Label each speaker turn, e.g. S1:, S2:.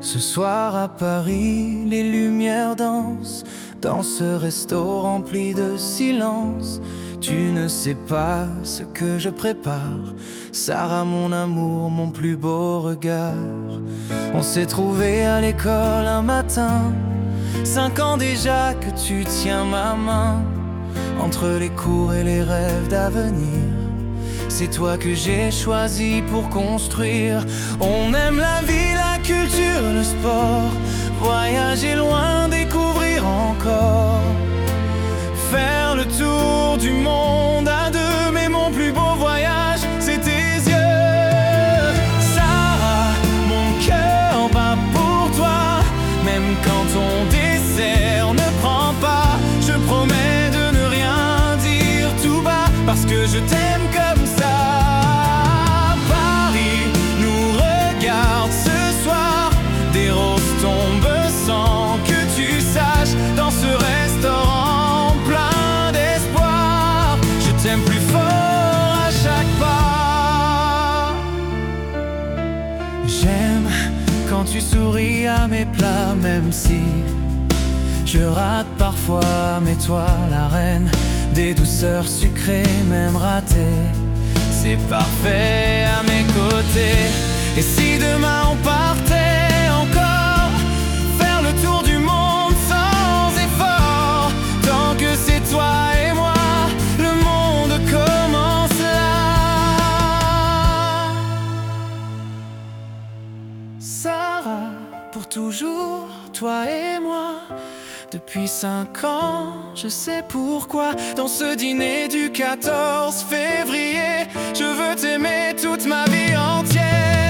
S1: Ce soir à Paris, les lumières dansent dans ce resto rempli de silence. Tu ne sais pas ce que je prépare, Sarah, mon amour, mon plus beau regard. On s'est trouvé à l'école un matin, 5 ans déjà que tu tiens ma main. Entre les cours et les rêves d'avenir, c'est toi que j'ai choisi pour construire. On aime la vie, la culture, le sport, voyager loin, découvrir encore, faire le tour du monde à deux. Mais mon plus beau voyage, c'est tes yeux. Sarah, mon cœur bat pour toi, même quand ton dessert ne prend pas. Je promets de ne rien dire tout bas, parce que je t'aime comme ça. Paris nous regarde ce soir, des roses tombent sans que tu saches. Dans ce restaurant plein d'espoir, je t'aime plus fort à chaque pas. J'aime quand tu souris à mes plats, même si je rate parfois, mais toi, la reine des douceurs sucrées, même ratées, c'est parfait à mes côtés. Et si demain on partait encore, faire le tour du monde sans effort, tant que c'est toi et moi, le monde commence là. Sarah, pour toujours, toi et moi. Depuis 5 ans, je sais pourquoi. Dans ce dîner du 14 février, je veux t'aimer toute ma vie entière.